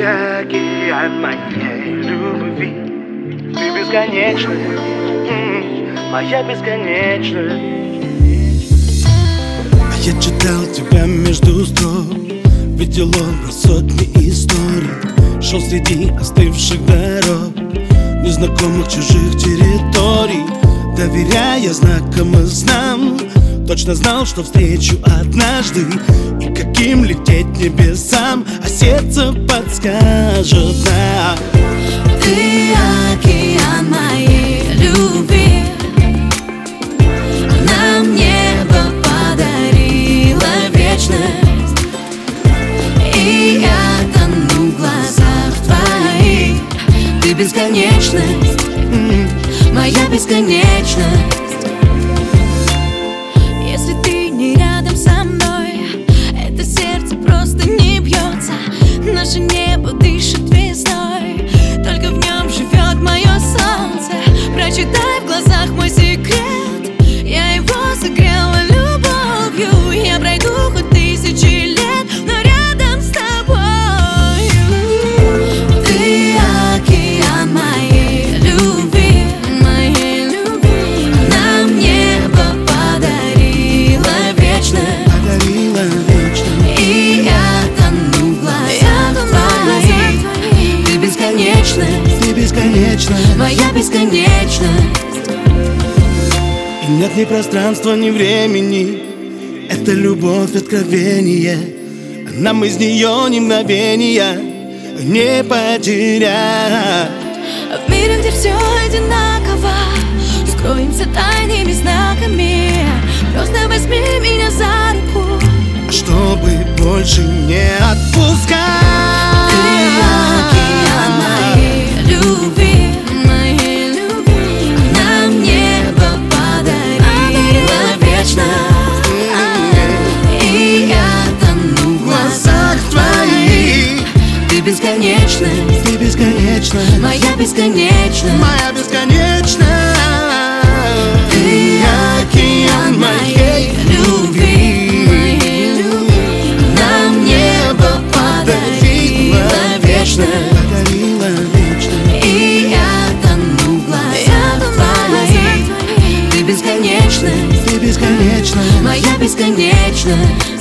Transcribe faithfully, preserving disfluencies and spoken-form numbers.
океан моей любви. Ты бесконечная, м-м, моя бесконечная. А я читал тебя между строк, видел образ сотни историй, шел среди остывших дорог, незнакомых чужих территорий, доверяя знакомым снам. Точно знал, что встречу однажды, и каким лететь небесам, а сердце подскажет нам. Ты океан моей любви, нам небо подарила вечность, и я тону в глазах твоих. Ты бесконечность, моя бесконечность. Если ты не рядом со мной, это сердце просто не бьется. Наше небо дышит весной, только в нем живет мое солнце. Прочитай в глазах мой секрет, я его согрела любовью. Я пройду хоть тысячи лет, но рядом с тобой. Ты океан моей любви, моей любви. Нам небо подарила вечность, Подарила вечность. и я тону в глазах твоих. Ты бесконечность, Ты бесконечна, моя бесконечность. и нет ни пространства, ни времени. Это любовь, откровение, нам из нее ни мгновения не потерять. В мире, где все одинаково, скроемся тайными знаками. Просто возьми меня за руку, Чтобы больше не отпускать. ты океан моей любви, моей любви. Нам небо подарила вечность, и я тону в глазах твоих. Ты бесконечность, Ты бесконечна, моя бесконечность. моя бесконечна. Ты океан моей любви, моей любви. Нам небо подарила вечность, Подарила вечность. и я тону в глазах твоих. Ты бесконечность, Ты бесконечна, моя бесконечность.